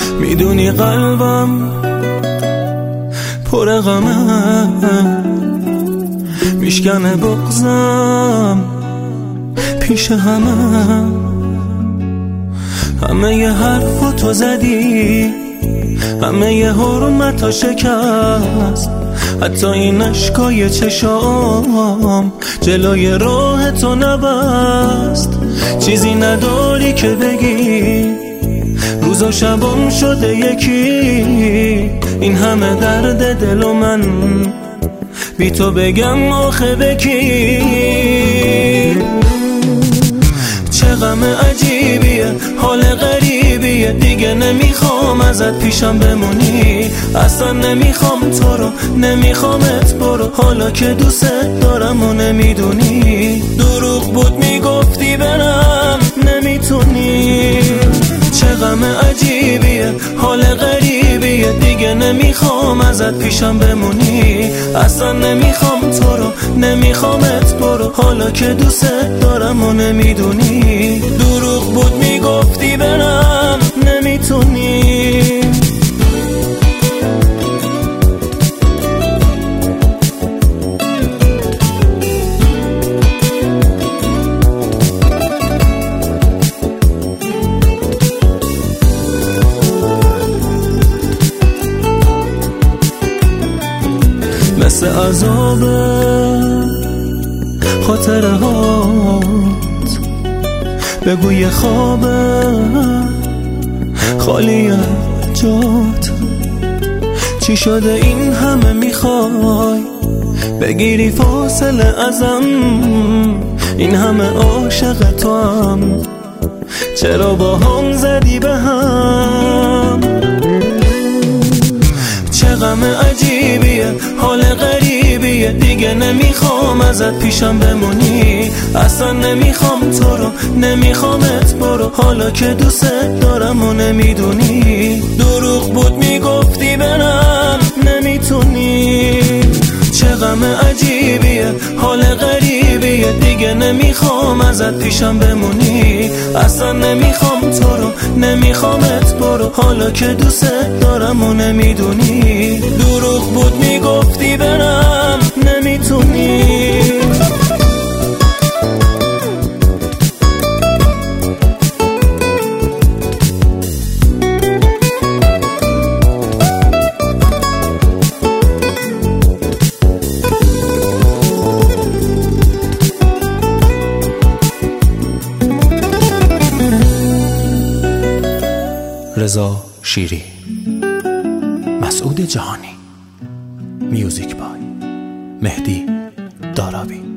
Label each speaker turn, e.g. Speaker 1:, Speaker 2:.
Speaker 1: میدونی قلبم پر غمه، میشکنه بغضم پیش همه ی حرفاتو زدی، همه ی حرمتا شکست، حتی این اشکای چشام جلوی راه تو نبست. چیزی نداری که بگی، روز و شبام شده یکی، این همه درد دل و من بی تو بگم آخه بکی. چه غم عجیبیه، حال غریبیه، دیگه نمیخوام ازت پیشم بمونی، اصلا نمیخوام تو رو، نمیخوامت برو، حالا که دوست دارم و نمیدونی، دروغ بود میگفتی برم نمیتونی. چه غم عجیبیه، حال غریبیه، دیگه نمیخوام ازت پیشم بمونی، اصلا نمیخوام تو رو، نمیخوامت برو، حالا که دوست دارم و نمیدونی، دروغ بود میگفتی برم نمیتونی. مثل عذاب خاطره هات، بگو یه خوابه خالی جات، چی شده این همه میخوای بگیری فاصله ازم، این همه عاشق تو هم چرا با هم زدی به هم. چه غم عجیبیه، حال غریبیه، دیگه نمیخوام ازت پیشم بمونی، اصلا نمیخوام تو رو، نمیخوامت برو، حالا که دوست دارم و نمیدونی، دروغ بود میگفتی برم نمیتونی. چه غم عجیبیه، حال غریبیه، دیگه نمیخوام ازت پیشم بمونی، اصلا نمیخوام تو رو، نمیخوامت برو، حالا که دوست دارم و نمیدونی، دروغ بود میگفتی برم نمیتونی.
Speaker 2: رضا شیری، مسعود جهانی، میوزیک بای مهدی داراوی.